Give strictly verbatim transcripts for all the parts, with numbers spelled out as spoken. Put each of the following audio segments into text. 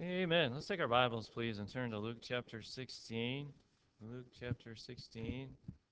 Amen. Let's take our Bibles, please, and turn to Luke chapter sixteen. Luke chapter sixteen.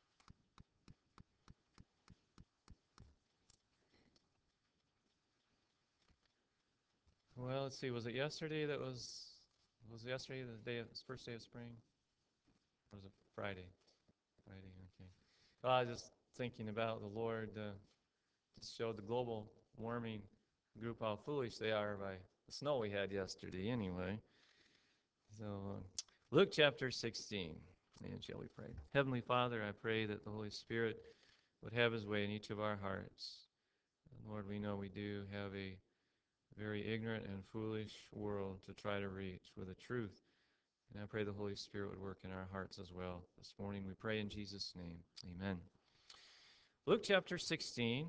Well, let's see. Was it yesterday that was, was it yesterday the day of, first day of spring? Or was it Friday? Friday, okay. Well, I was just thinking about the Lord uh, just showed the global warming group how foolish they are by the snow we had yesterday anyway. So, uh, Luke chapter sixteen. And shall we pray? Heavenly Father, I pray that the Holy Spirit would have his way in each of our hearts. And Lord, we know we do have a very ignorant and foolish world to try to reach with the truth. And I pray the Holy Spirit would work in our hearts as well. This morning we pray in Jesus' name. Amen. Luke chapter sixteen.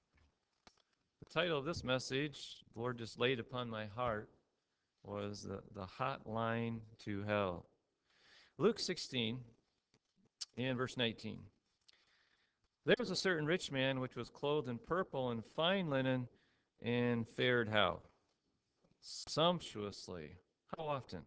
The title of this message, the Lord just laid upon my heart, was the, the Hotline to Hell. Luke sixteen and verse nineteen. There was a certain rich man which was clothed in purple and fine linen and fared how? Sumptuously. How often?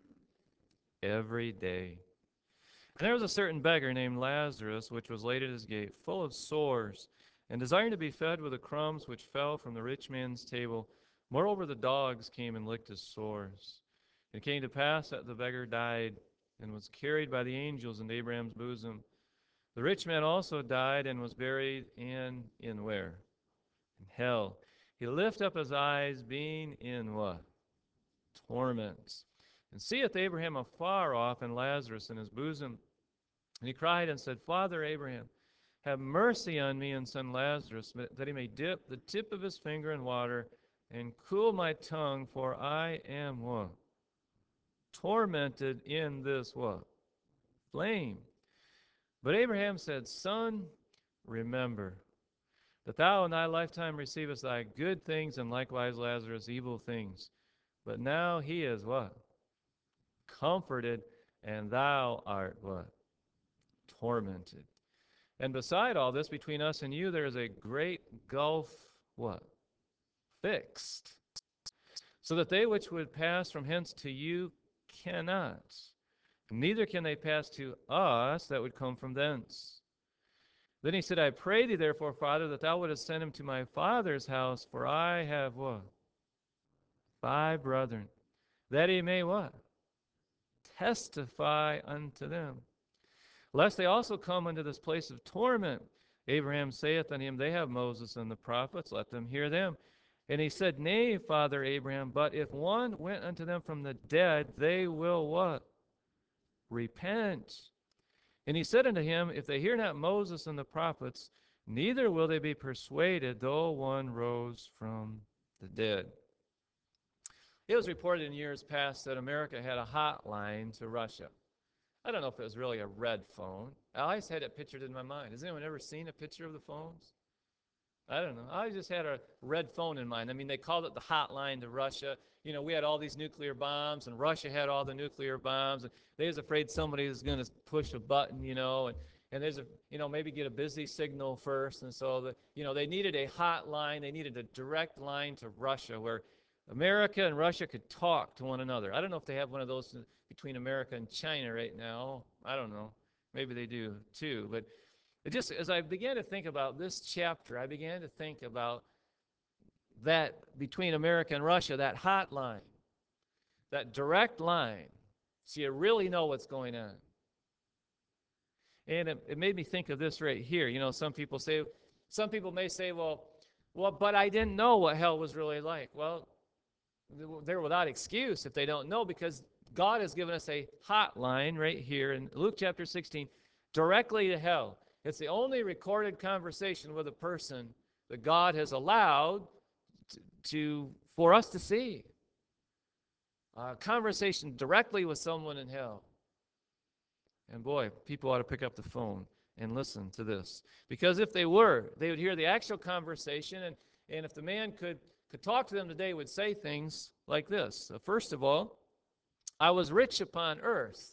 Every day. And there was a certain beggar named Lazarus, which was laid at his gate, full of sores, and desiring to be fed with the crumbs which fell from the rich man's table. Moreover, the dogs came and licked his sores. It came to pass that the beggar died and was carried by the angels into Abraham's bosom. The rich man also died and was buried in, in where? In hell. He lifted up his eyes, being in what? Torments. And seeth Abraham afar off, and Lazarus in his bosom. And he cried and said, Father Abraham, have mercy on me and send Lazarus, that he may dip the tip of his finger in water and cool my tongue, for I am what? Tormented in this what? Flame. But Abraham said, Son, remember that thou in thy lifetime receivest thy good things, and likewise Lazarus evil things. But now he is what? Comforted, and thou art what? Tormented. And beside all this, between us and you, there is a great gulf, what? Fixed. So that they which would pass from hence to you cannot. Neither can they pass to us that would come from thence. Then he said, I pray thee therefore, Father, that thou wouldest send him to my father's house, for I have what? Five brethren, that he may what? Testify unto them, lest they also come unto this place of torment. Abraham saith unto him, They have Moses and the prophets, let them hear them. And he said, Nay, Father Abraham, but if one went unto them from the dead, they will what? Repent. And he said unto him, If they hear not Moses and the prophets, neither will they be persuaded, though one rose from the dead. It was reported in years past that America had a hotline to Russia. I don't know if it was really a red phone. I always had it pictured in my mind. Has anyone ever seen a picture of the phones? I don't know. I just had a red phone in mind. I mean, they called it the hotline to Russia. You know, we had all these nuclear bombs, and Russia had all the nuclear bombs, and they was afraid somebody was going to push a button, you know, and, and there's a, you know, maybe get a busy signal first. And so, the, you know, they needed a hotline. They needed a direct line to Russia where America and Russia could talk to one another. I don't know if they have one of those between America and China right now. I don't know. Maybe they do too. But it just, as I began to think about this chapter, I began to think about that between America and Russia, that hotline, that direct line, so you really know what's going on. And it, it made me think of this right here. You know, some people say, some people may say, well, well, but I didn't know what hell was really like. Well, they're without excuse if they don't know, because God has given us a hotline right here in Luke chapter sixteen, directly to hell. It's the only recorded conversation with a person that God has allowed to, to for us to see. A conversation directly with someone in hell. And boy, people ought to pick up the phone and listen to this. Because if they were, they would hear the actual conversation, and, and if the man could, could talk to them today, would say things like this. So first of all, I was rich upon earth,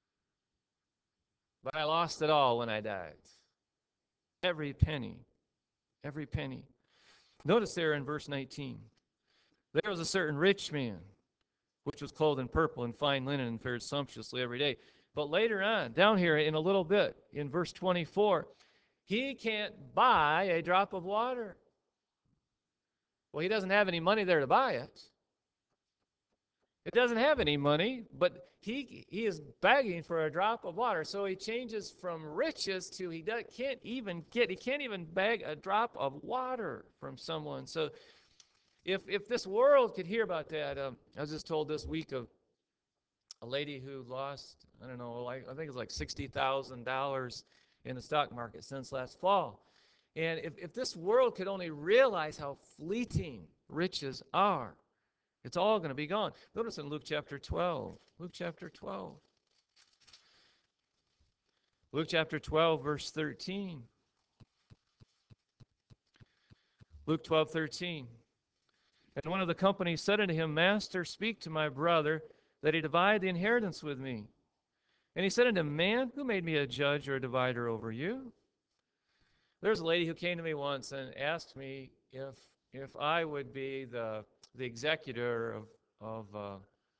but I lost it all when I died. Every penny. Every penny. Notice there in verse nineteen, there was a certain rich man which was clothed in purple and fine linen and fared sumptuously every day. But later on, down here in a little bit, in verse twenty-four, he can't buy a drop of water. Well, he doesn't have any money there to buy it. It doesn't have any money, but he he is begging for a drop of water. So he changes from riches to he does, can't even get, he can't even beg a drop of water from someone. So if if this world could hear about that, um, I was just told this week of a lady who lost, I don't know, like, I think it's like sixty thousand dollars in the stock market since last fall. And if, if this world could only realize how fleeting riches are, it's all going to be gone. Notice in Luke chapter twelve. Luke chapter twelve. Luke chapter twelve, verse thirteen. Luke twelve, thirteen. And one of the company said unto him, Master, speak to my brother, that he divide the inheritance with me. And he said unto him, Man, who made me a judge or a divider over you? There's a lady who came to me once and asked me if if I would be the the executor of of uh,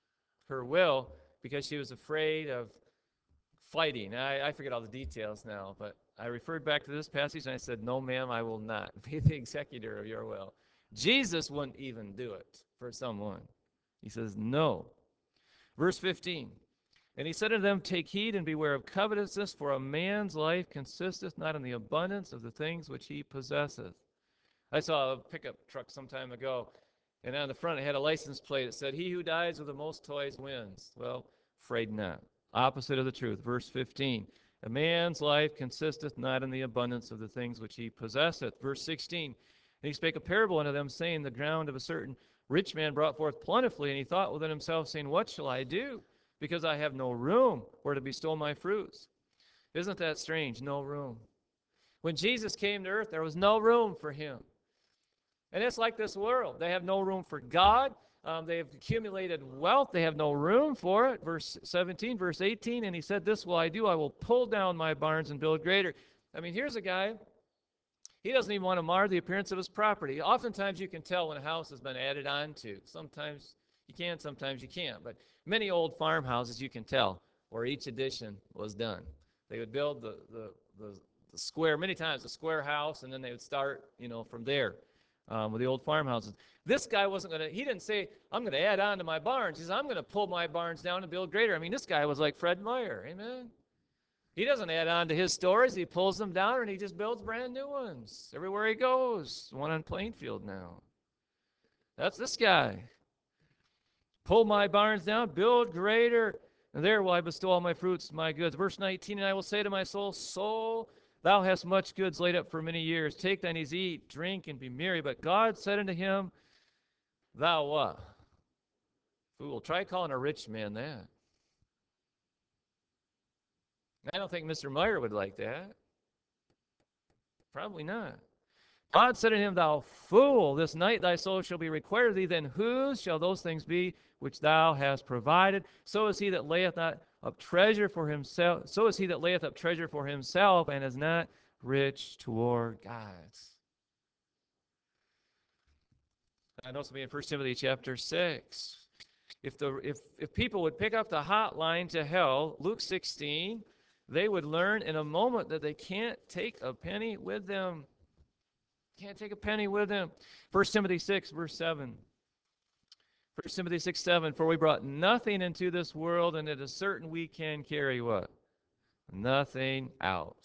her will, because she was afraid of fighting. I, I forget all the details now, but I referred back to this passage and I said, No, ma'am, I will not be the executor of your will. Jesus wouldn't even do it for someone. He says, No. Verse fifteen. And he said unto them, Take heed and beware of covetousness, for a man's life consisteth not in the abundance of the things which he possesseth. I saw a pickup truck some time ago, and on the front it had a license plate that said, He who dies with the most toys wins. Well, afraid not. Opposite of the truth. Verse fifteen. A man's life consisteth not in the abundance of the things which he possesseth. Verse sixteen. And he spake a parable unto them, saying, The ground of a certain rich man brought forth plentifully, and he thought within himself, saying, What shall I do? Because I have no room where to bestow my fruits. Isn't that strange? No room. When Jesus came to earth, there was no room for him. And it's like this world. They have no room for God. Um, they have accumulated wealth. They have no room for it. Verse seventeen, verse eighteen, and he said, This will I do. I will pull down my barns and build greater. I mean, here's a guy. He doesn't even want to mar the appearance of his property. Oftentimes you can tell when a house has been added on to. Sometimes you can, sometimes you can't. But many old farmhouses you can tell where each addition was done. They would build the, the, the, the square, many times a square house, and then they would start, you know, from there um, with the old farmhouses. This guy wasn't going to, he didn't say, I'm going to add on to my barns. He said, I'm going to pull my barns down and build greater. I mean, this guy was like Fred Meyer. Amen. He doesn't add on to his stories. He pulls them down and he just builds brand new ones everywhere he goes. One on Plainfield now. That's this guy. Pull my barns down, build greater, and there will I bestow all my fruits, my goods. Verse nineteen, and I will say to my soul, Soul, thou hast much goods laid up for many years. Take thine ease, eat, drink, and be merry. But God said unto him, Thou what? Fool, try calling a rich man that. I don't think Mister Meyer would like that. Probably not. God said unto him, Thou fool, this night thy soul shall be required of thee. Then whose shall those things be which thou hast provided? So is he that layeth not up treasure for himself. So is he that layeth up treasure for himself, and is not rich toward God. I know something in First Timothy chapter six. If the if if people would pick up the hotline to hell, Luke sixteen, they would learn in a moment that they can't take a penny with them. Can't take a penny with them. First Timothy six, verse seven. First Timothy six, seven. For we brought nothing into this world, and it is certain we can carry what? Nothing out.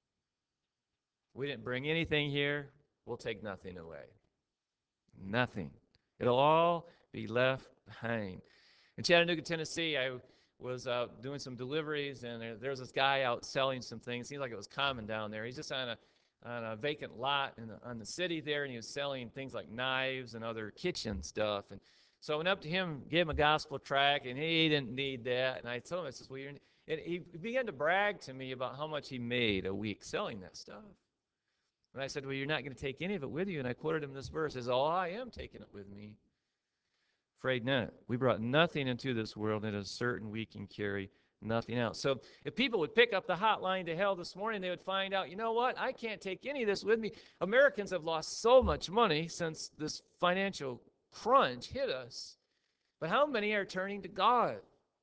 We didn't bring anything here. We'll take nothing away. Nothing. It'll all be left behind. In Chattanooga, Tennessee, I was out doing some deliveries, and there, there was this guy out selling some things. Seemed like it was common down there. He's just on a on a vacant lot in the, on the city there, and he was selling things like knives and other kitchen stuff. And so I went up to him, gave him a gospel tract, and he didn't need that. And I told him, I says, well, you're, and he began to brag to me about how much he made a week selling that stuff. And I said, well, you're not going to take any of it with you. And I quoted him this verse. He says, oh, I am taking it with me. Afraid not. We brought nothing into this world, and it is certain we can carry nothing else. So if people would pick up the hotline to hell this morning, they would find out, you know what? I can't take any of this with me. Americans have lost so much money since this financial crunch hit us. But how many are turning to God?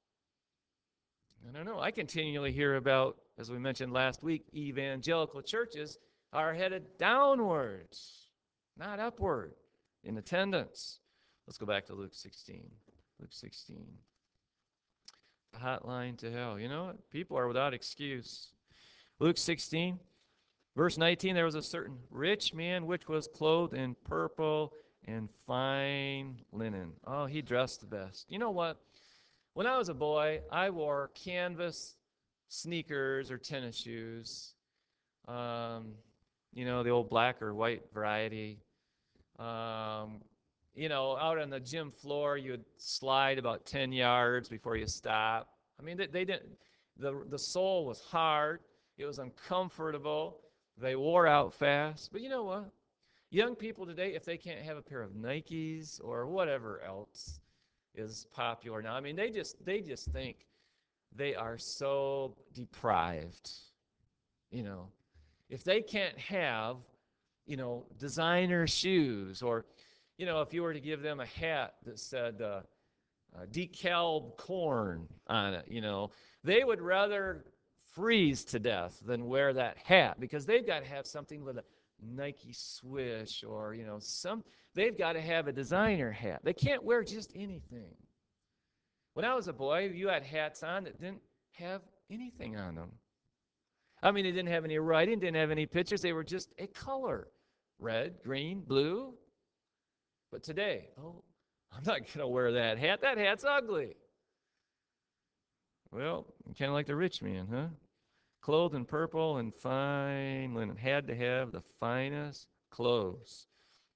I don't know. I continually hear about, as we mentioned last week, evangelical churches are headed downwards, not upward in attendance. Let's go back to Luke sixteen. Luke sixteen. The hotline to hell. You know what? People are without excuse. Luke sixteen, verse nineteen, there was a certain rich man which was clothed in purple and fine linen. Oh, he dressed the best. You know what? When I was a boy, I wore canvas sneakers or tennis shoes. Um, you know, the old black or white variety. Um, you know, out on the gym floor, you would slide about ten yards before you stop. I mean, they, they didn't, the, the sole was hard. It was uncomfortable. They wore out fast. But you know what? Young people today, if they can't have a pair of Nikes or whatever else is popular now, I mean, they just, they just think they are so deprived. You know, if they can't have, you know, designer shoes, or, you know, if you were to give them a hat that said uh, uh, decal corn on it, you know, they would rather freeze to death than wear that hat, because they've got to have something with a Nike swish, or, you know, some, they've got to have a designer hat. They can't wear just anything. When I was a boy, you had hats on that didn't have anything on them. I mean, they didn't have any writing, didn't have any pictures. They were just a color. Red, green, blue. But today, oh, I'm not going to wear that hat. That hat's ugly. Well, kind of like the rich man, huh? Clothed in purple and fine linen. Had to have the finest clothes.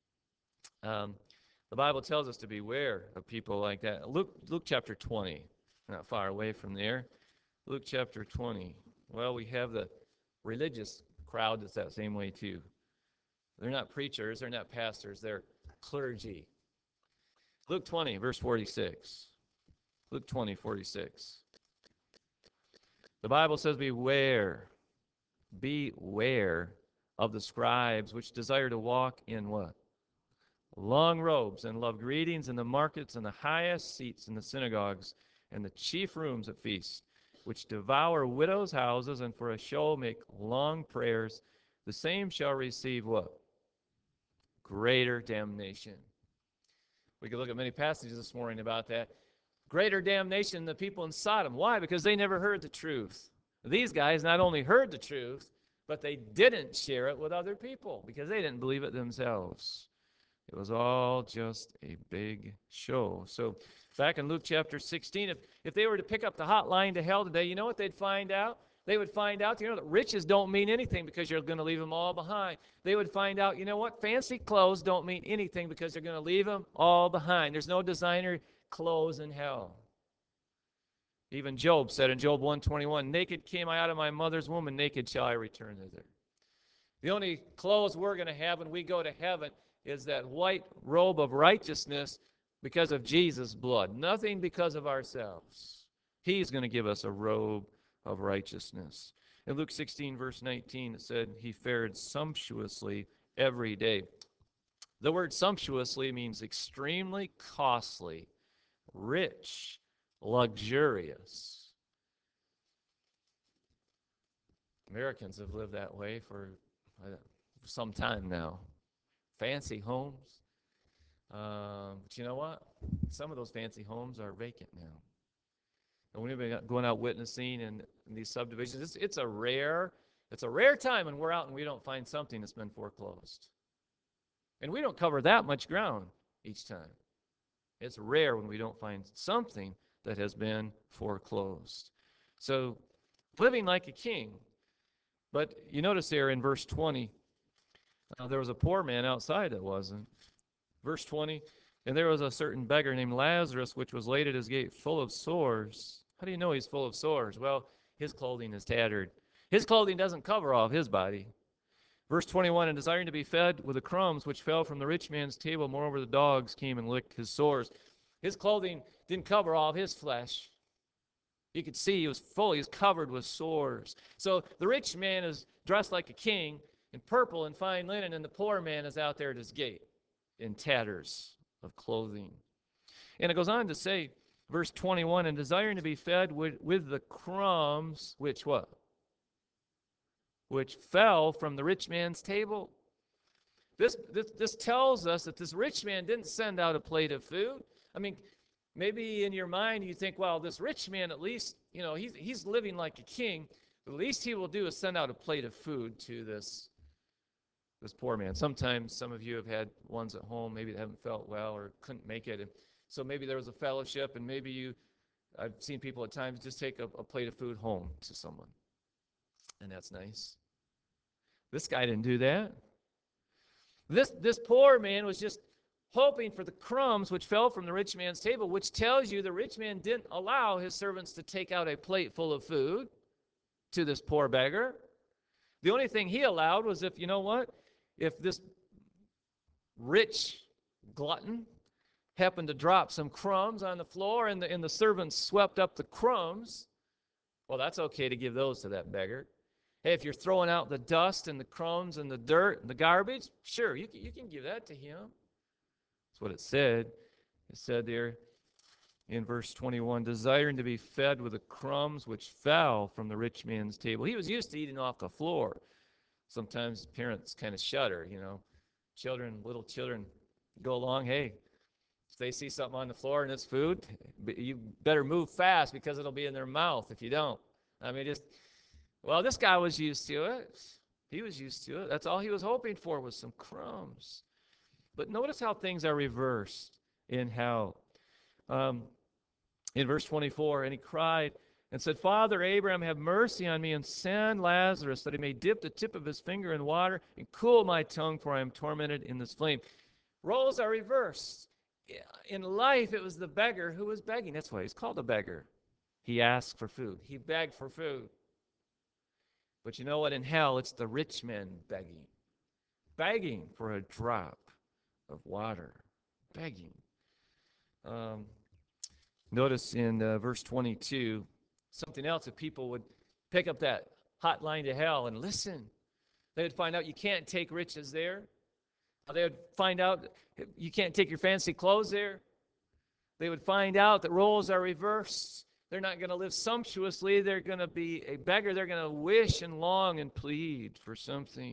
Um, the Bible tells us to beware of people like that. Luke, Luke chapter twenty, not far away from there. Luke chapter twenty. Well, we have the religious crowd that's that same way too. They're not preachers, they're not pastors, they're clergy. Luke twenty, verse forty-six. Luke twenty, forty-six. The Bible says, beware, beware of the scribes which desire to walk in what? Long robes, and love greetings in the markets and the highest seats in the synagogues and the chief rooms at feasts, which devour widows' houses, and for a show make long prayers. The same shall receive what? Greater damnation. We could look at many passages this morning about that. Greater damnation than the people in Sodom. Why? Because they never heard the truth. These guys not only heard the truth, but they didn't share it with other people because they didn't believe it themselves. It was all just a big show. So back in Luke chapter sixteen, if, if they were to pick up the hotline to hell today, you know what they'd find out? They would find out, you know, that riches don't mean anything because you're going to leave them all behind. They would find out, you know what? Fancy clothes don't mean anything because they're going to leave them all behind. There's no designer clothes in hell. Even Job said in Job one twenty-one, naked came I out of my mother's womb, and naked shall I return thither. The only clothes we're going to have when we go to heaven is that white robe of righteousness because of Jesus' blood. Nothing because of ourselves. He's going to give us a robe of righteousness. In Luke sixteen, verse nineteen, it said, he fared sumptuously every day. The word sumptuously means extremely costly, rich, luxurious. Americans have lived that way for uh, some time now. Fancy homes. Um, but you know what? Some of those fancy homes are vacant now. And we've been going out witnessing in, in these subdivisions. It's, it's a rare, it's a rare time when we're out and we don't find something that's been foreclosed. And we don't cover that much ground each time. It's rare when we don't find something that has been foreclosed. So, living like a king. But you notice there in verse twenty, uh, there was a poor man outside that wasn't. Verse twenty, and there was a certain beggar named Lazarus, which was laid at his gate, full of sores. How do you know he's full of sores? Well, his clothing is tattered. His clothing doesn't cover all of his body. Verse twenty-one, and desiring to be fed with the crumbs which fell from the rich man's table, moreover the dogs came and licked his sores. His clothing didn't cover all of his flesh. You could see he was full, he was covered with sores. So the rich man is dressed like a king in purple and fine linen, and the poor man is out there at his gate in tatters of clothing. And it goes on to say, verse twenty-one, and desiring to be fed with, with the crumbs, which what? Which fell from the rich man's table. This, this, this tells us that this rich man didn't send out a plate of food. I mean, maybe in your mind you think, well, this rich man at least, you know, he's, he's living like a king. The least he will do is send out a plate of food to this, this poor man. Sometimes some of you have had ones at home, maybe that haven't felt well or couldn't make it. And so maybe there was a fellowship, and maybe you, I've seen people at times just take a, a plate of food home to someone. And that's nice. This guy didn't do that. This, this poor man was just hoping for the crumbs which fell from the rich man's table, which tells you the rich man didn't allow his servants to take out a plate full of food to this poor beggar. The only thing he allowed was if, you know what, if this rich glutton happened to drop some crumbs on the floor and the, and the servants swept up the crumbs, well, that's okay to give those to that beggar. Hey, if you're throwing out the dust and the crumbs and the dirt and the garbage, sure, you can, you can give that to him. That's what it said. It said there in verse twenty-one, desiring to be fed with the crumbs which fell from the rich man's table. He was used to eating off the floor. Sometimes parents kind of shudder, you know. Children, little children go along, hey, if they see something on the floor and it's food, you better move fast because it'll be in their mouth if you don't. I mean, just, well, this guy was used to it. He was used to it. That's all he was hoping for was some crumbs. But notice how things are reversed in hell. Um, in verse twenty-four, and he cried and said, Father Abraham, have mercy on me and send Lazarus that he may dip the tip of his finger in water and cool my tongue, for I am tormented in this flame. Roles are reversed. In life, it was the beggar who was begging. That's why he's called a beggar. He asked for food. He begged for food. But you know what? In hell, it's the rich men begging. Begging for a drop of water. Begging. Um, notice in uh, verse twenty-two, something else, if people would pick up that hotline to hell and listen, they would find out you can't take riches there. They would find out you can't take your fancy clothes there. They would find out that roles are reversed. They're not going to live sumptuously. They're going to be a beggar. They're going to wish and long and plead for something.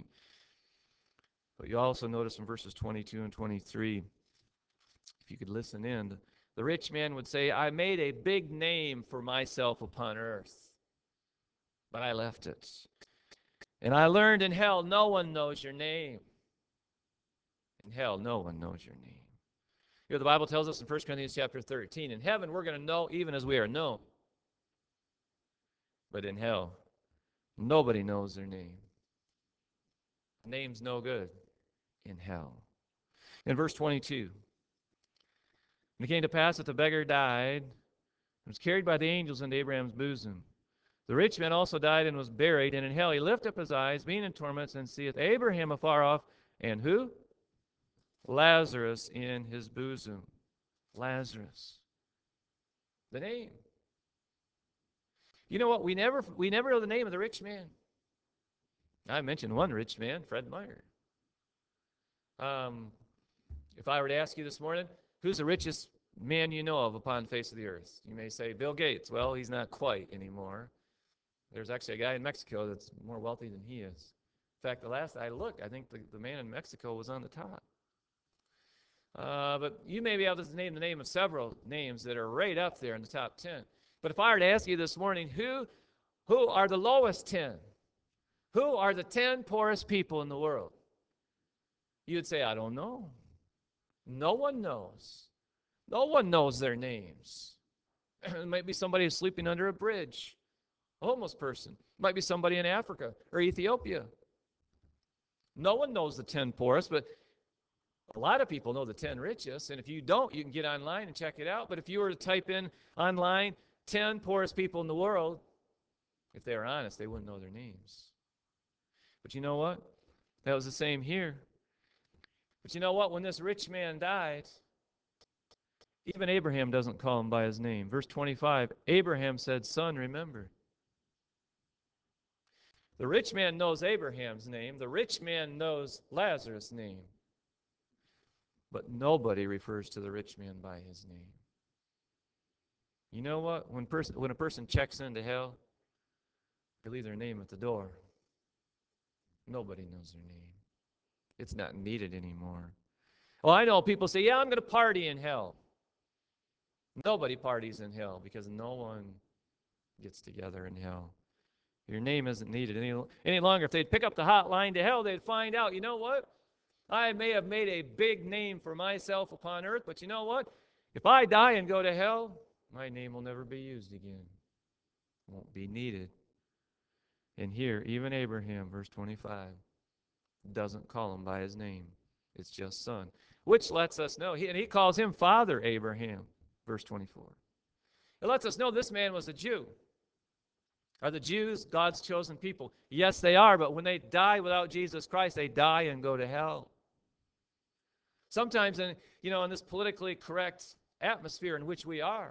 But you also notice in verses twenty-two and twenty-three, if you could listen in, the rich man would say, I made a big name for myself upon earth, but I left it. And I learned in hell, no one knows your name. In hell, no one knows your name. You know, the Bible tells us in First Corinthians chapter thirteen, in heaven we're going to know even as we are known. But in hell, nobody knows their name. Name's no good in hell. In verse twenty-two, and it came to pass that the beggar died and was carried by the angels into Abraham's bosom. The rich man also died and was buried, and in hell he lifted up his eyes, being in torments, and seeth Abraham afar off, and who? Lazarus in his bosom. Lazarus. The name. You know what? We never we never know the name of the rich man. I mentioned one rich man, Fred Meyer. Um, if I were to ask you this morning, who's the richest man you know of upon the face of the earth? You may say Bill Gates. Well, he's not quite anymore. There's actually a guy in Mexico that's more wealthy than he is. In fact, the last I looked, I think the, the man in Mexico was on the top. Uh, but you may be able to name the name of several names that are right up there in the top ten. But if I were to ask you this morning, who, who are the lowest ten? Who are the ten poorest people in the world? You would say, I don't know. No one knows. No one knows their names. It might be somebody who's sleeping under a bridge, a homeless person. It might be somebody in Africa or Ethiopia. No one knows the ten poorest, but a lot of people know the ten richest. And if you don't, you can get online and check it out. But if you were to type in online ten poorest people in the world, if they were honest, they wouldn't know their names. But you know what? That was the same here. But you know what? When this rich man died, even Abraham doesn't call him by his name. Verse twenty-five, Abraham said, Son, remember. The rich man knows Abraham's name. The rich man knows Lazarus' name. But nobody refers to the rich man by his name. You know what? When, pers- when a person checks into hell, they leave their name at the door. Nobody knows their name. It's not needed anymore. Well, I know people say, yeah, I'm going to party in hell. Nobody parties in hell because no one gets together in hell. Your name isn't needed any, any longer. If they'd pick up the hotline to hell, they'd find out, you know what? I may have made a big name for myself upon earth, but you know what? If I die and go to hell, my name will never be used again. Won't be needed. And here, even Abraham, verse twenty-five, doesn't call him by his name. It's just son, which lets us know, he, and he calls him Father Abraham, verse twenty-four. It lets us know this man was a Jew. Are the Jews God's chosen people? Yes, they are, but when they die without Jesus Christ, they die and go to hell. Sometimes, in, you know, in this politically correct atmosphere in which we are,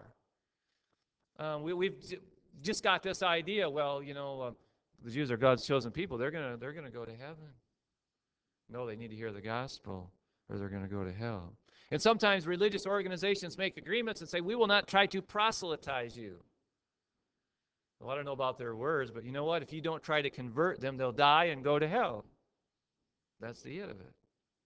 um, we, we've j- just got this idea, well, you know, uh, the Jews are God's chosen people. They're going to they're gonna go to heaven. No, they need to hear the gospel or they're going to go to hell. And sometimes religious organizations make agreements and say, we will not try to proselytize you. Well, I don't know about their words, but you know what? If you don't try to convert them, they'll die and go to hell. That's the end of it.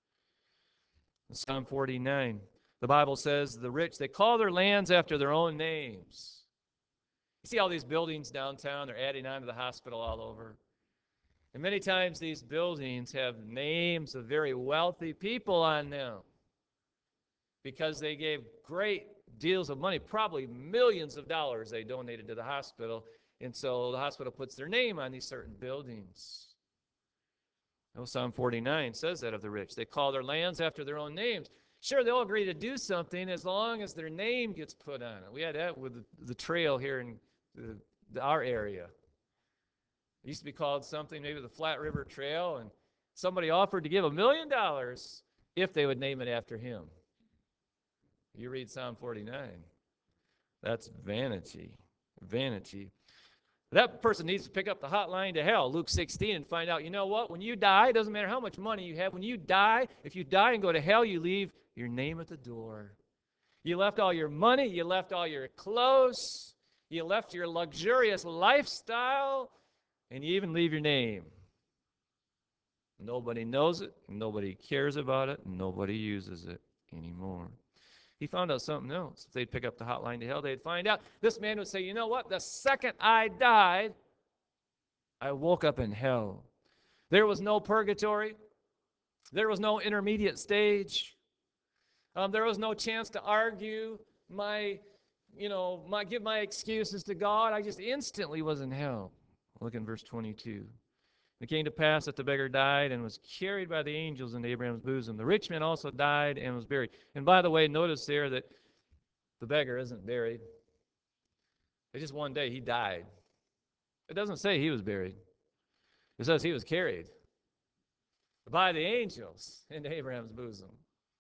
In Psalm forty-nine, the Bible says, the rich, they call their lands after their own names. You see all these buildings downtown, they're adding on to the hospital all over. And many times these buildings have names of very wealthy people on them because they gave great deals of money, probably millions of dollars they donated to the hospital. And so the hospital puts their name on these certain buildings. No, Psalm forty-nine says that of the rich. They call their lands after their own names. Sure, they'll agree to do something as long as their name gets put on it. We had that with the, the trail here in the, the, our area. It used to be called something, maybe the Flat River Trail, and somebody offered to give a million dollars if they would name it after him. You read Psalm forty-nine. That's vanity. Vanity. That person needs to pick up the hotline to hell, Luke sixteen, and find out, you know what? When you die, it doesn't matter how much money you have. When you die, if you die and go to hell, you leave your name at the door. You left all your money. You left all your clothes. You left your luxurious lifestyle. And you even leave your name. Nobody knows it. Nobody cares about it. Nobody uses it anymore. He found out something else. If they'd pick up the hotline to hell, they'd find out. This man would say, you know what? The second I died, I woke up in hell. There was no purgatory. There was no intermediate stage. Um, there was no chance to argue my, you know, my give my excuses to God. I just instantly was in hell. Look in verse twenty-two. It came to pass that the beggar died and was carried by the angels into Abraham's bosom. The rich man also died and was buried. And by the way, notice there that the beggar isn't buried. It's just one day he died. It doesn't say he was buried. It says he was carried by the angels into Abraham's bosom.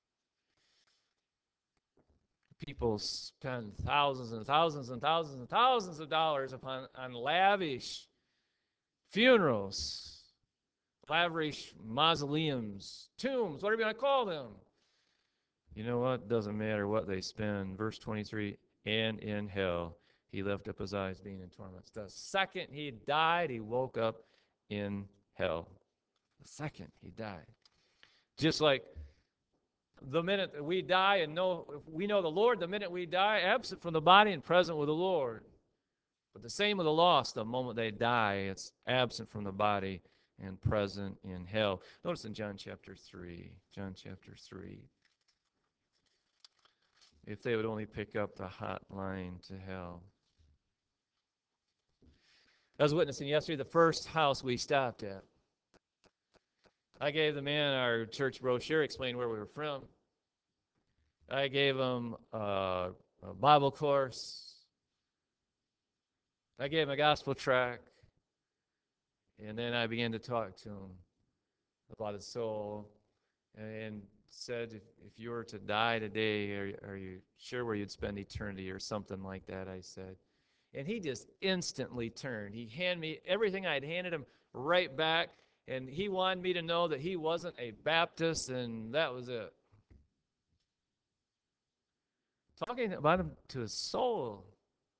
People spend thousands and thousands and thousands and thousands of dollars upon on lavish funerals, lavish mausoleums, tombs, whatever you want to call them. You know what? Doesn't matter what they spend. Verse twenty-three, and in hell he lifted up his eyes, being in torments. The second he died, he woke up in hell. The second he died. Just like the minute that we die and know we know the Lord, the minute we die, absent from the body and present with the Lord. But the same with the lost, the moment they die, it's absent from the body and present in hell. Notice in John chapter three, John chapter three, if they would only pick up the hotline to hell. I was witnessing yesterday the first house we stopped at. I gave the man our church brochure, explained where we were from. I gave him uh, a Bible course. I gave him a gospel tract. And then I began to talk to him about his soul and said, if, if you were to die today, are, are you sure where you'd spend eternity or something like that, I said. And he just instantly turned. He handed me everything I'd handed him right back, and he wanted me to know that he wasn't a Baptist, and that was it. Talking about him to his soul.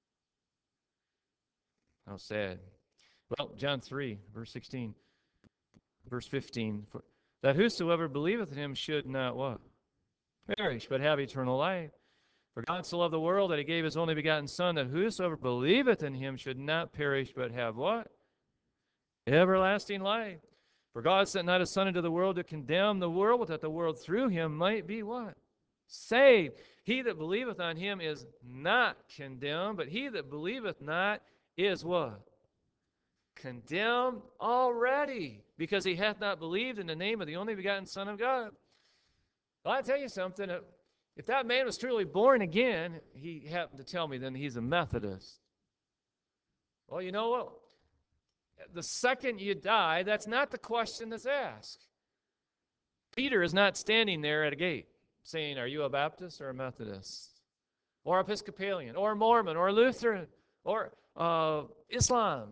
How sad. Well, John three, verse sixteen, verse fifteen. For, that whosoever believeth in him should not what? Perish, but have eternal life. For God so loved the world that he gave his only begotten Son, that whosoever believeth in him should not perish, but have what? Everlasting life. For God sent not his Son into the world to condemn the world, but that the world through him might be what? Saved. He that believeth on him is not condemned, but he that believeth not is what? Condemned already, because he hath not believed in the name of the only begotten Son of God. Well, I'll tell you something. If that man was truly born again, he happened to tell me then he's a Methodist. Well, you know what? The second you die, that's not the question that's asked. Peter is not standing there at a gate saying, are you a Baptist or a Methodist? Or Episcopalian, or Mormon, or Lutheran, or uh, Islam?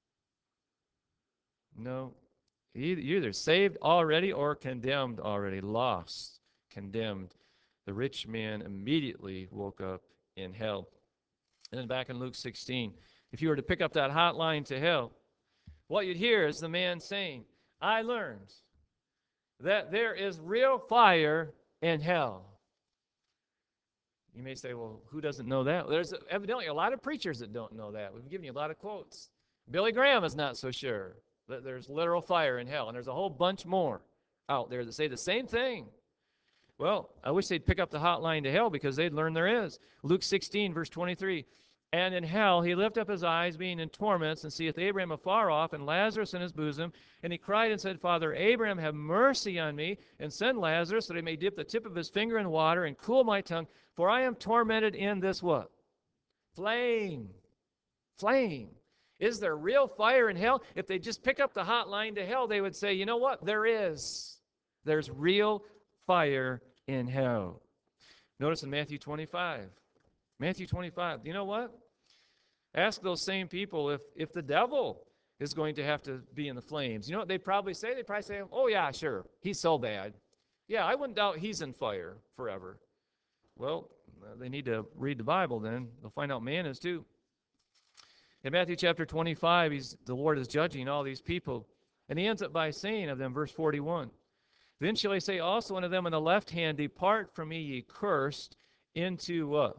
No. You're either saved already or condemned already, lost, condemned. The rich man immediately woke up in hell. And then back in Luke sixteen, if you were to pick up that hotline to hell, what you'd hear is the man saying, I learned that there is real fire in hell. You may say, well, who doesn't know that? There's evidently a lot of preachers that don't know that. We've given you a lot of quotes. Billy Graham is not so sure that there's literal fire in hell. And there's a whole bunch more out there that say the same thing. Well, I wish they'd pick up the hotline to hell because they'd learn there is. Luke sixteen, verse twenty-three. And in hell he lift up his eyes, being in torments, and seeth Abraham afar off, and Lazarus in his bosom. And he cried and said, Father Abraham, have mercy on me, and send Lazarus, that he may dip the tip of his finger in water, and cool my tongue, for I am tormented in this what? Flame. Flame. Is there real fire in hell? If they just pick up the hotline to hell, they would say, you know what? There is. There's real fire in hell. Notice in Matthew twenty-five. Matthew twenty-five. You know what? Ask those same people if, if the devil is going to have to be in the flames. You know what they'd probably say? They'd probably say, oh, yeah, sure. He's so bad. Yeah, I wouldn't doubt he's in fire forever. Well, they need to read the Bible then. They'll find out man is too. In Matthew chapter twenty-five, he's, the Lord is judging all these people. And he ends up by saying of them, verse forty-one, then shall I say also unto them on the left hand, depart from me, ye cursed, into what?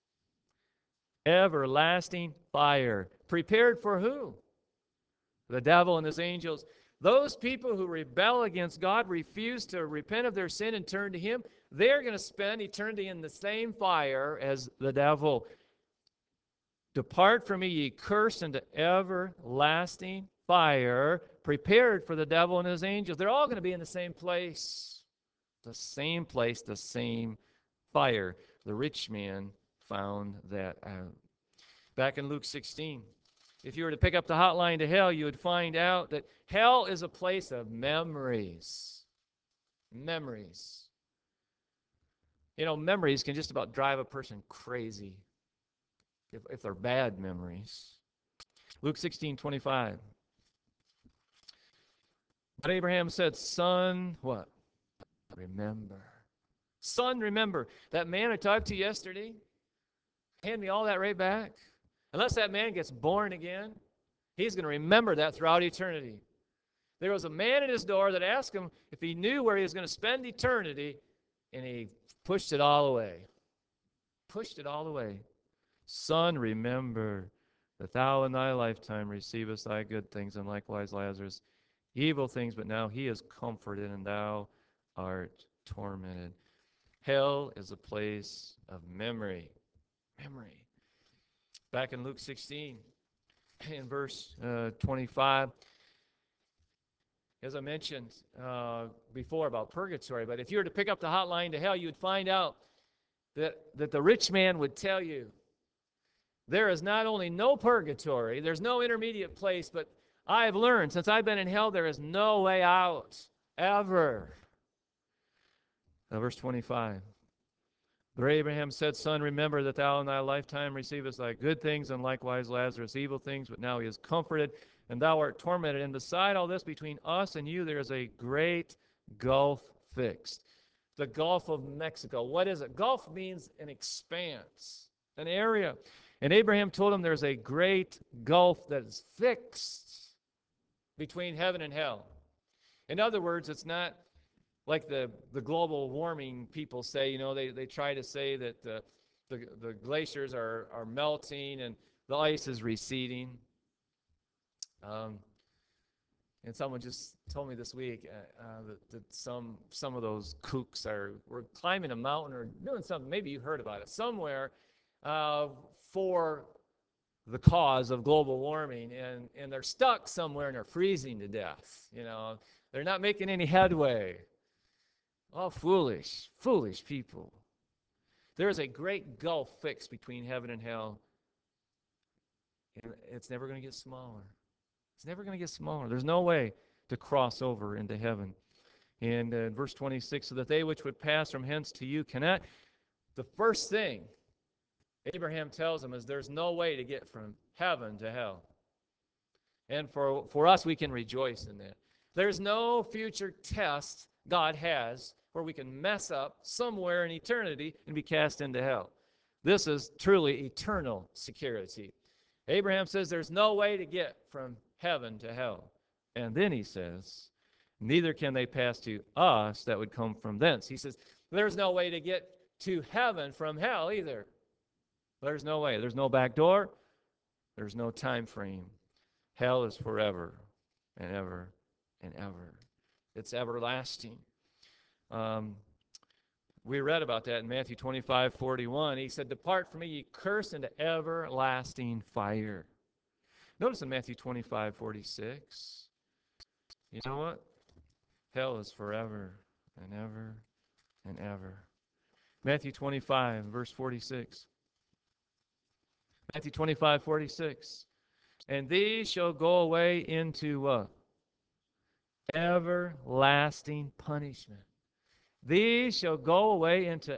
Everlasting fire. Prepared for who? The devil and his angels. Those people who rebel against God, refuse to repent of their sin and turn to him, they're going to spend eternity in the same fire as the devil. Depart from me, ye cursed, into everlasting fire, prepared for the devil and his angels. They're all going to be in the same place. The same place, the same fire. The rich man found that out. Back in Luke sixteen, if you were to pick up the hotline to hell, you would find out that hell is a place of memories. Memories. You know, memories can just about drive a person crazy if, if they're bad memories. Luke sixteen twenty-five. But Abraham said, son, what? Remember. Son, remember. That man I talked to yesterday, hand me all that right back. Unless that man gets born again, he's going to remember that throughout eternity. There was a man at his door that asked him if he knew where he was going to spend eternity, and he pushed it all away. Pushed it all away. Son, remember that thou in thy lifetime receivest thy good things, and likewise Lazarus evil things, but now he is comforted, and thou art tormented. Hell is a place of memory. Memory. Back in Luke sixteen, in verse uh, twenty-five, as I mentioned uh, before about purgatory, but if you were to pick up the hotline to hell, you would find out that, that the rich man would tell you there is not only no purgatory, there's no intermediate place, but I've learned since I've been in hell, there is no way out, ever. Now, verse twenty-five. But Abraham said, son, remember that thou in thy lifetime receivest thy good things, and likewise Lazarus evil things, but now he is comforted, and thou art tormented. And beside all this, between us and you, there is a great gulf fixed. The Gulf of Mexico. What is it? Gulf means an expanse, an area. And Abraham told him there's a great gulf that is fixed between heaven and hell. In other words, it's not like the, the global warming people say. You know, they, they try to say that the, the, the glaciers are, are melting and the ice is receding. Um, and someone just told me this week uh, uh, that, that some some of those kooks are were climbing a mountain or doing something. Maybe you heard about it somewhere uh, for the cause of global warming, and, and they're stuck somewhere and they're freezing to death. You know, they're not making any headway. Oh, foolish, foolish people. There is a great gulf fixed between heaven and hell, and it's never going to get smaller. It's never going to get smaller. There's no way to cross over into heaven. And uh, in verse twenty-six, so that they which would pass from hence to you cannot. The first thing Abraham tells them is there's no way to get from heaven to hell. And for, for us, we can rejoice in that. There's no future test God has where we can mess up somewhere in eternity and be cast into hell. This is truly eternal security. Abraham says there's no way to get from heaven to hell. And then he says, neither can they pass to us that would come from thence. He says, there's no way to get to heaven from hell either. There's no way. There's no back door. There's no time frame. Hell is forever and ever and ever. It's everlasting. Um, we read about that in Matthew twenty-five forty-one. He said, depart from me, ye cursed, into everlasting fire. Notice in Matthew twenty-five forty-six, you know what? Hell is forever and ever and ever. Matthew twenty-five, verse forty-six. Matthew twenty-five forty-six. And these shall go away into what? Everlasting punishment. These shall go away into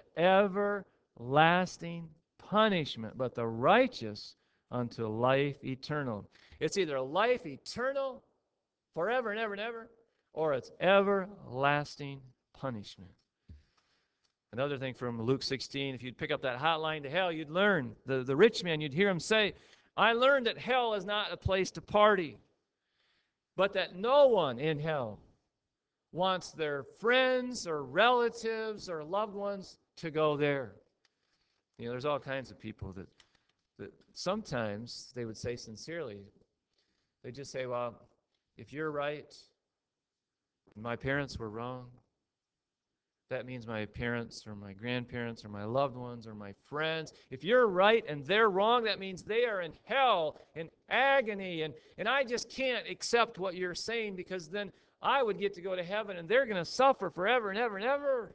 everlasting punishment, but the righteous unto life eternal. It's either life eternal, forever and ever and ever, or it's everlasting punishment. Another thing from Luke sixteen, if you'd pick up that hotline to hell, you'd learn, the, the rich man, you'd hear him say, I learned that hell is not a place to party, but that no one in hell wants their friends or relatives or loved ones to go there. You know, there's all kinds of people that, that sometimes they would say sincerely, they just say, well, if you're right, my parents were wrong, that means my parents or my grandparents or my loved ones or my friends. If you're right and they're wrong, that means they are in hell, in agony, and, and I just can't accept what you're saying because then I would get to go to heaven and they're going to suffer forever and ever and ever.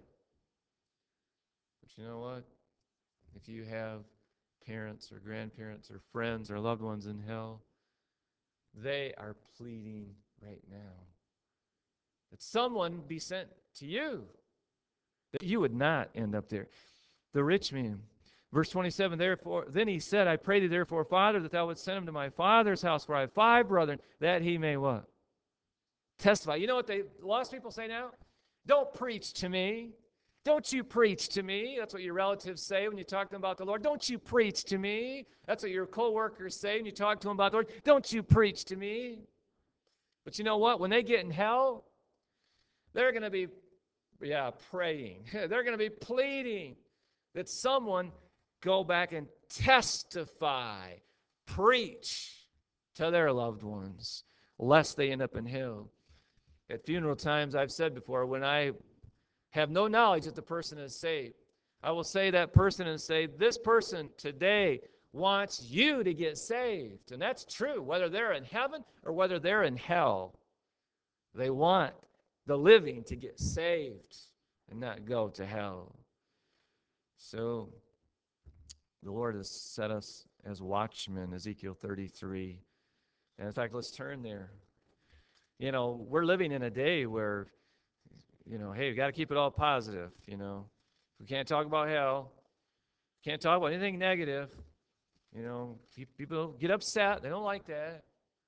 But you know what? If you have parents or grandparents or friends or loved ones in hell, they are pleading right now that someone be sent to you, that you would not end up there. The rich man, verse twenty-seven, therefore, then he said, I pray thee therefore, Father, that thou wouldst send him to my father's house, for I have five brethren, that he may what? Testify. You know what they lost people say now? Don't preach to me. Don't you preach to me. That's what your relatives say when you talk to them about the Lord. Don't you preach to me. That's what your co-workers say when you talk to them about the Lord. Don't you preach to me. But you know what? When they get in hell, they're going to be, yeah, praying. They're going to be pleading that someone go back and testify, preach to their loved ones, lest they end up in hell. At funeral times, I've said before, when I have no knowledge that the person is saved, I will say that person and say, this person today wants you to get saved. And that's true, whether they're in heaven or whether they're in hell. They want the living to get saved and not go to hell. So the Lord has set us as watchmen, Ezekiel thirty-three. And in fact, let's turn there. You know, we're living in a day where, you know, hey, we got to keep it all positive, you know. We can't talk about hell. Can't talk about anything negative. You know, people get upset. They don't like that.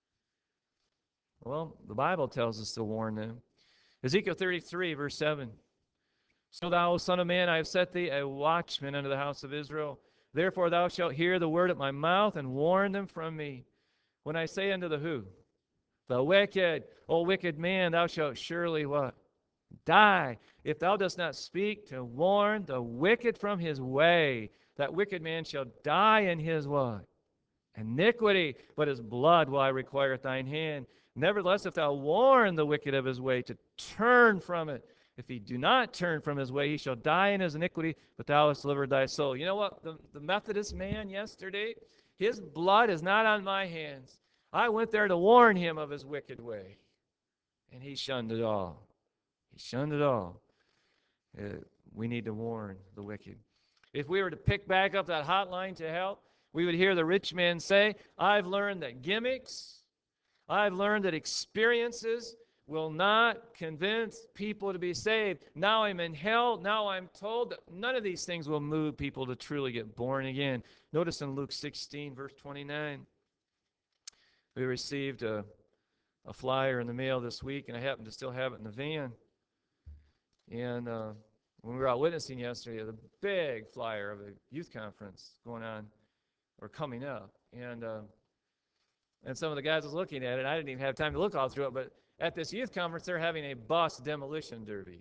Well, the Bible tells us to warn them. Ezekiel thirty-three, verse seven. So thou, O son of man, I have set thee a watchman unto the house of Israel. Therefore thou shalt hear the word at my mouth, and warn them from me. When I say unto the who? The wicked, O wicked man, thou shalt surely what? Die, if thou dost not speak to warn the wicked from his way. That wicked man shall die in his what? Iniquity, but his blood will I require at thine hand. Nevertheless, if thou warn the wicked of his way to turn from it, if he do not turn from his way, he shall die in his iniquity, but thou hast delivered thy soul. You know what? The, the Methodist man yesterday, his blood is not on my hands. I went there to warn him of his wicked way, and he shunned it all. He shunned it all. Uh, we need to warn the wicked. If we were to pick back up that hotline to help, we would hear the rich man say, I've learned that gimmicks, I've learned that experiences will not convince people to be saved. Now I'm in hell. Now I'm told that none of these things will move people to truly get born again. Notice in Luke sixteen, verse twenty-nine, we received a, a flyer in the mail this week, and I happen to still have it in the van. And uh, when we were out witnessing yesterday, the big flyer of a youth conference going on or coming up. And uh, and some of the guys was looking at it. I didn't even have time to look all through it, but at this youth conference, they're having a bus demolition derby.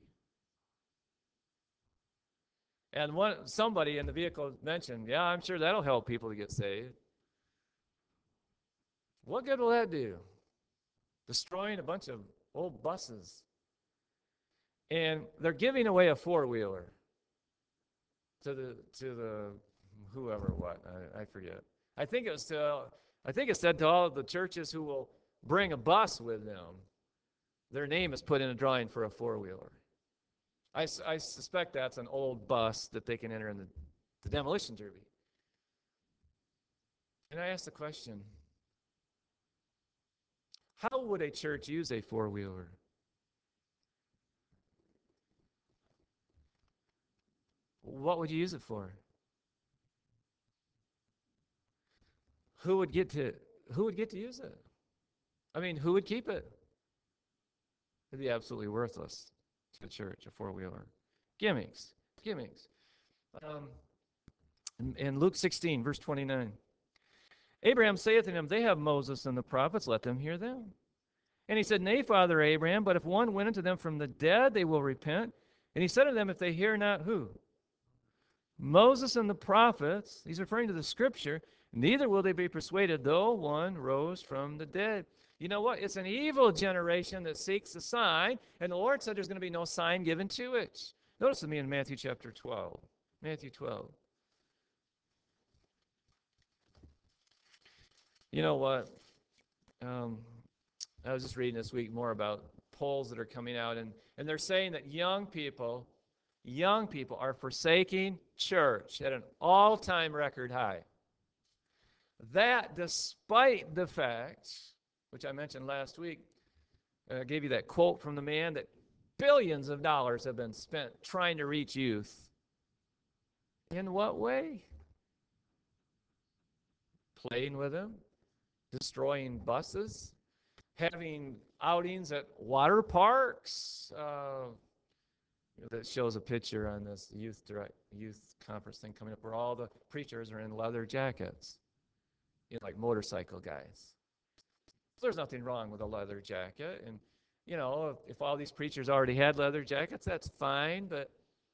And one somebody in the vehicle mentioned, yeah, I'm sure that'll help people to get saved. What good will that do? Destroying a bunch of old buses. And they're giving away a four-wheeler to the to the whoever what I, I forget. I think it was to I think it said to all of the churches who will bring a bus with them, their name is put in a drawing for a four-wheeler. I, I suspect that's an old bus that they can enter in the, the demolition derby. And I asked the question, how would a church use a four-wheeler? What would you use it for? Who would get to who would get to use it? I mean, who would keep it? It'd be absolutely worthless to the church, a four-wheeler. Gimmicks, gimmicks. Um, in, in Luke sixteen, verse twenty-nine, Abraham saith unto him, they have Moses and the prophets, let them hear them. And he said, Nay, Father Abraham, but if one went unto them from the dead, they will repent. And he said to them, if they hear not who? Moses and the prophets, he's referring to the scripture, neither will they be persuaded, though one rose from the dead. You know what? It's an evil generation that seeks a sign, and the Lord said there's going to be no sign given to it. Notice with me in Matthew chapter twelve. Matthew twelve. You know what? Um, I was just reading this week more about polls that are coming out, and, and they're saying that young people, young people are forsaking church at an all-time record high. That despite the fact, which I mentioned last week, I gave you that quote from the man that billions of dollars have been spent trying to reach youth. In what way? Playing with them, destroying buses, having outings at water parks. Uh, that shows a picture on this youth direct youth conference thing coming up where all the preachers are in leather jackets, you know, like motorcycle guys. There's nothing wrong with a leather jacket, and you know, if, if all these preachers already had leather jackets, that's fine. But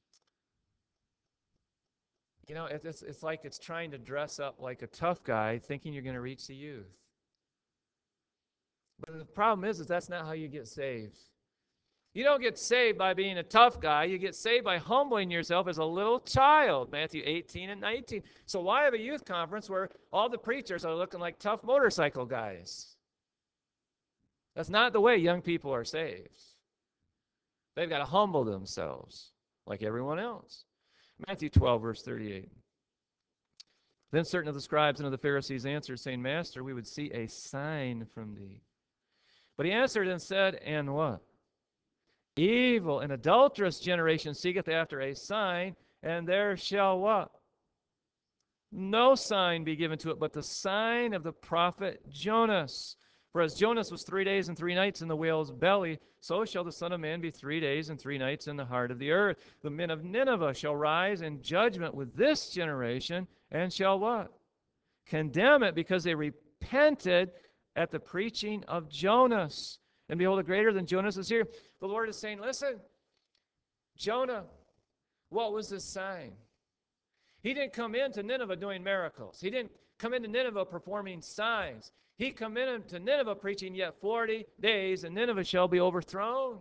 you know, it, it's it's like it's trying to dress up like a tough guy, thinking you're going to reach the youth. But the problem is, is that's not how you get saved. You don't get saved by being a tough guy. You get saved by humbling yourself as a little child, Matthew eighteen and nineteen. So why have a youth conference where all the preachers are looking like tough motorcycle guys? That's not the way young people are saved. They've got to humble themselves like everyone else. Matthew twelve, verse thirty-eight. Then certain of the scribes and of the Pharisees answered, saying, Master, we would see a sign from thee. But he answered and said, and what? Evil and adulterous generation seeketh after a sign, and there shall what? No sign be given to it, but the sign of the prophet Jonas. For as Jonas was three days and three nights in the whale's belly, so shall the Son of Man be three days and three nights in the heart of the earth. The men of Nineveh shall rise in judgment with this generation, and shall what? Condemn it, because they repented at the preaching of Jonas. And behold, a greater than Jonas is here. The Lord is saying, listen, Jonah, what was his sign? He didn't come into Nineveh doing miracles. He didn't come into Nineveh performing signs. He come into Nineveh preaching, yet forty days, and Nineveh shall be overthrown.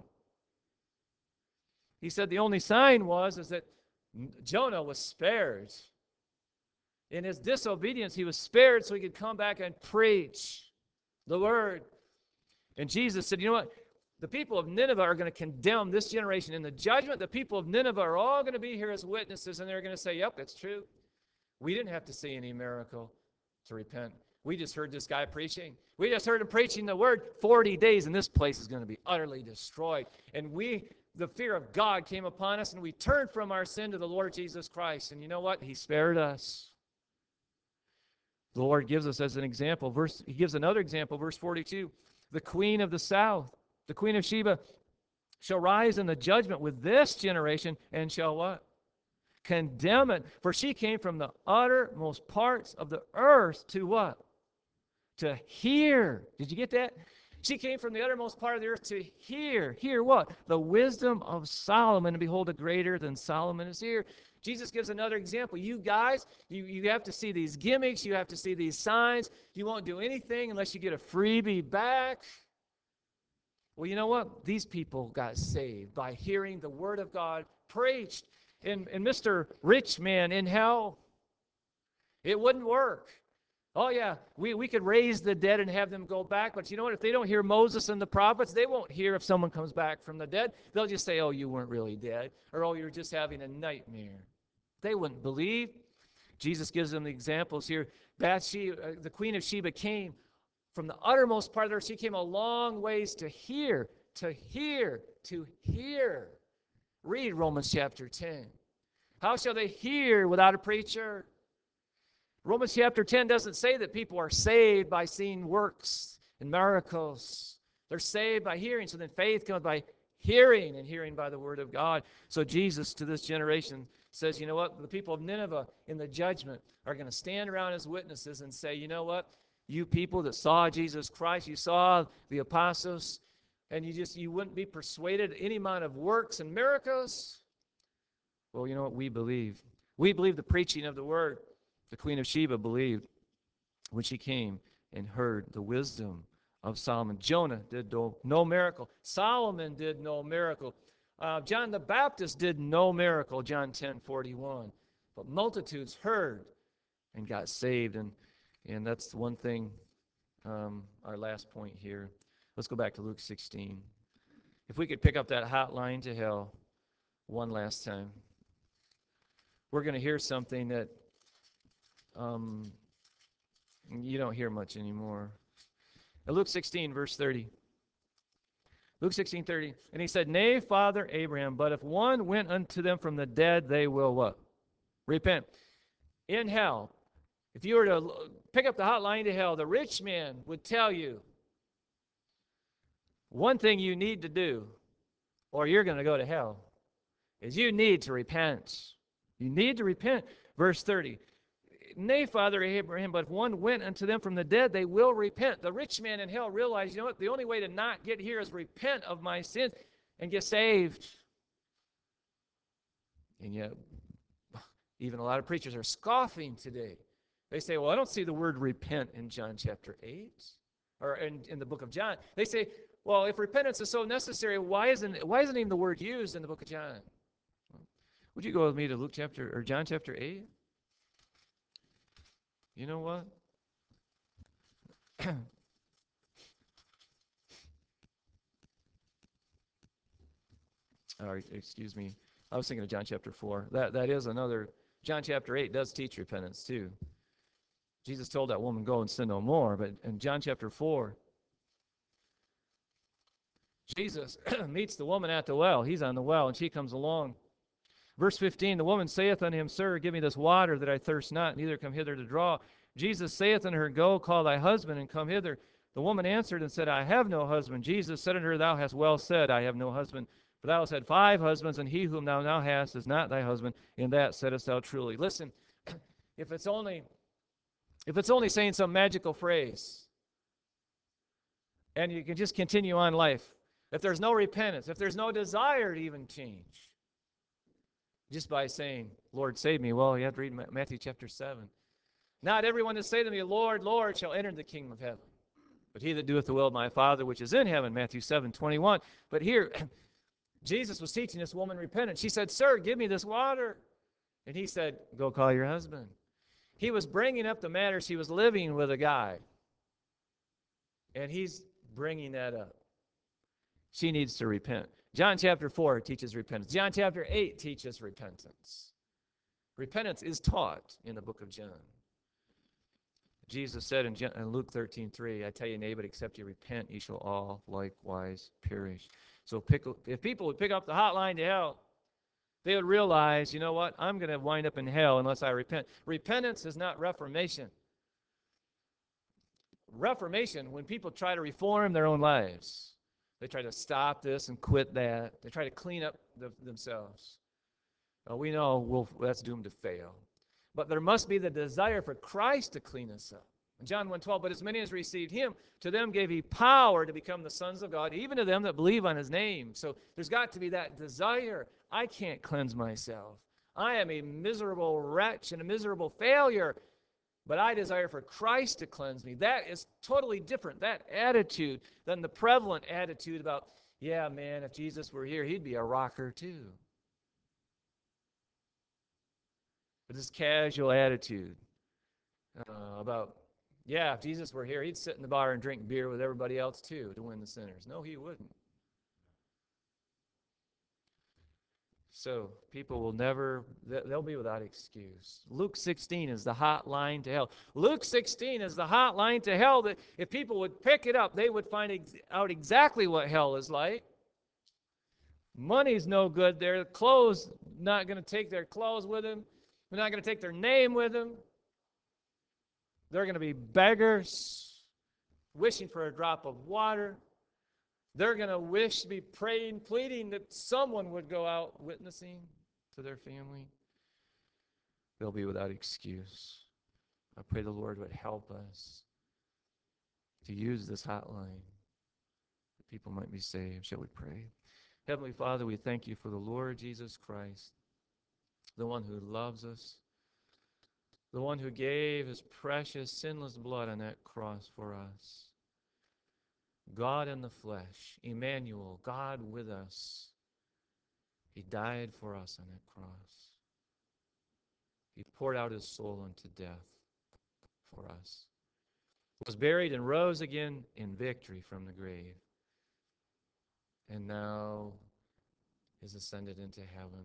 He said the only sign was is that Jonah was spared. In his disobedience, he was spared so he could come back and preach the word. And Jesus said, you know what? The people of Nineveh are going to condemn this generation. In the judgment, the people of Nineveh are all going to be here as witnesses, and they're going to say, yep, it's true. We didn't have to see any miracle to repent. We just heard this guy preaching. We just heard him preaching the word. forty days, and this place is going to be utterly destroyed. And we, the fear of God came upon us, and we turned from our sin to the Lord Jesus Christ. And you know what? He spared us. The Lord gives us as an example. Verse, he gives another example, verse forty-two. The queen of the south, the queen of Sheba, shall rise in the judgment with this generation, and shall what? Condemn it. For she came from the uttermost parts of the earth to what? To hear. Did you get that? She came from the uttermost part of the earth to hear. Hear what? The wisdom of Solomon. And behold, a greater than Solomon is here. Jesus gives another example. You guys, you, you have to see these gimmicks. You have to see these signs. You won't do anything unless you get a freebie back. Well, you know what? These people got saved by hearing the word of God preached. And, and Mister Rich Man in hell, it wouldn't work. Oh, yeah, we, we could raise the dead and have them go back, but you know what? If they don't hear Moses and the prophets, they won't hear if someone comes back from the dead. They'll just say, oh, you weren't really dead, or oh, you're just having a nightmare. They wouldn't believe. Jesus gives them the examples here. Bathsheba, uh, the queen of Sheba, came from the uttermost part of the earth. She came a long ways to hear, to hear, to hear. Read Romans chapter ten. How shall they hear without a preacher? Romans chapter ten doesn't say that people are saved by seeing works and miracles. They're saved by hearing. So then faith comes by hearing, and hearing by the word of God. So Jesus to this generation says, you know what? The people of Nineveh in the judgment are going to stand around as witnesses and say, you know what? You people that saw Jesus Christ, you saw the apostles, and you just you wouldn't be persuaded any amount of works and miracles. Well, you know what? We believe. We believe the preaching of the word. The queen of Sheba believed when she came and heard the wisdom of Solomon. Jonah did no, no miracle. Solomon did no miracle. Uh, John the Baptist did no miracle, John ten forty-one. But multitudes heard and got saved. And, and that's the one thing, um, our last point here. Let's go back to Luke sixteen. If we could pick up that hotline to hell one last time. We're going to hear something that Um, you don't hear much anymore. Uh, Luke sixteen, verse thirty. Luke sixteen, thirty. And he said, Nay, Father Abraham, but if one went unto them from the dead, they will what? Repent. In hell, if you were to pick up the hotline to hell, the rich man would tell you, one thing you need to do, or you're going to go to hell, is you need to repent. You need to repent. Verse thirty. Nay, Father Abraham, but if one went unto them from the dead, they will repent. The rich man in hell realized, you know what, the only way to not get here is repent of my sins and get saved. And yet, even a lot of preachers are scoffing today. They say, well, I don't see the word repent in John chapter eight, or in, in the book of John. They say, well, if repentance is so necessary, why isn't, why isn't even the word used in the book of John? Would you go with me to Luke chapter, or John chapter eight? You know what? All right, excuse me. I was thinking of John chapter four. That that is another. John chapter eight does teach repentance too. Jesus told that woman, go and sin no more. But in John chapter four, Jesus meets the woman at the well. He's on the well, and she comes along. Verse fifteen, the woman saith unto him, Sir, give me this water that I thirst not, neither come hither to draw. Jesus saith unto her, Go, call thy husband, and come hither. The woman answered and said, I have no husband. Jesus said unto her, Thou hast well said, I have no husband. For thou hast had five husbands, and he whom thou now hast is not thy husband. In that saidst thou truly. Listen, if it's only if it's only saying some magical phrase, and you can just continue on life, if there's no repentance, if there's no desire to even change, just by saying, Lord, save me, well, you have to read Matthew chapter seven. Not everyone that say to me, Lord, Lord, shall enter the kingdom of heaven, but he that doeth the will of my Father which is in heaven, Matthew seven twenty-one. But here, Jesus was teaching this woman repentance. She said, Sir, give me this water. And he said, Go call your husband. He was bringing up the matter. She was living with a guy, and he's bringing that up. She needs to repent. John chapter four teaches repentance. John chapter eight teaches repentance. Repentance is taught in the book of John. Jesus said in, John, in Luke thirteen three, I tell you, nay, but except you repent, ye shall all likewise perish. So pick, if people would pick up the hotline to hell, they would realize, you know what, I'm going to wind up in hell unless I repent. Repentance is not reformation. Reformation, when people try to reform their own lives, they try to stop this and quit that. They try to clean up the, themselves. Well, we know we'll, that's doomed to fail. But there must be the desire for Christ to clean us up. In John one twelve, but as many as received him, to them gave he power to become the sons of God, even to them that believe on his name. So there's got to be that desire. I can't cleanse myself. I am a miserable wretch and a miserable failure, but I desire for Christ to cleanse me. That is totally different, that attitude, than the prevalent attitude about, yeah, man, if Jesus were here, he'd be a rocker too. But this casual attitude uh, about, yeah, if Jesus were here, he'd sit in the bar and drink beer with everybody else too to win the sinners. No, he wouldn't. So people will never, they'll be without excuse. Luke sixteen is the hotline to hell. Luke sixteen is the hotline to hell that if people would pick it up, they would find ex- out exactly what hell is like. Money's no good there. Clothes, not going to take their clothes with them. They're not going to take their name with them. They're going to be beggars, wishing for a drop of water. They're going to wish to be praying, pleading that someone would go out witnessing to their family. They'll be without excuse. I pray the Lord would help us to use this hotline that people might be saved. Shall we pray? Heavenly Father, we thank you for the Lord Jesus Christ, the one who loves us, the one who gave his precious, sinless blood on that cross for us. God in the flesh, Emmanuel, God with us. He died for us on that cross. He poured out his soul unto death for us. Was buried and rose again in victory from the grave. And now is ascended into heaven.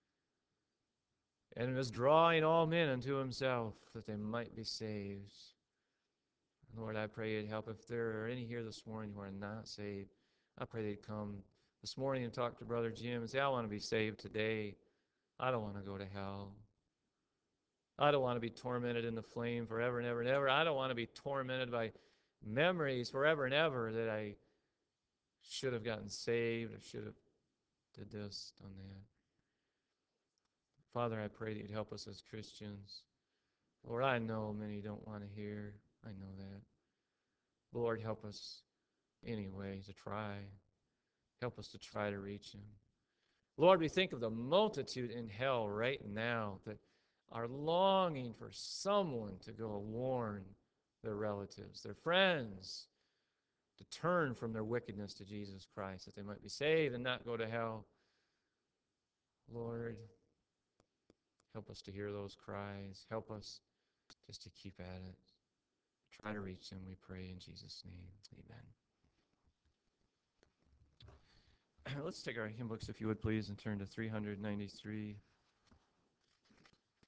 And is drawing all men unto himself that they might be saved. Lord, I pray you'd help. If there are any here this morning who are not saved, I pray they'd come this morning and talk to Brother Jim and say, I want to be saved today. I don't want to go to hell. I don't want to be tormented in the flame forever and ever and ever. I don't want to be tormented by memories forever and ever that I should have gotten saved or should have did this, done that. Father, I pray that you'd help us as Christians. Lord, I know many don't want to hear. I know that. Lord, help us anyway to try. Help us to try to reach him. Lord, we think of the multitude in hell right now that are longing for someone to go warn their relatives, their friends, to turn from their wickedness to Jesus Christ, that they might be saved and not go to hell. Lord, help us to hear those cries. Help us just to keep at it. Try to reach them, we pray in Jesus' name. Amen. Let's take our hymn books, if you would, please, and turn to three ninety-three.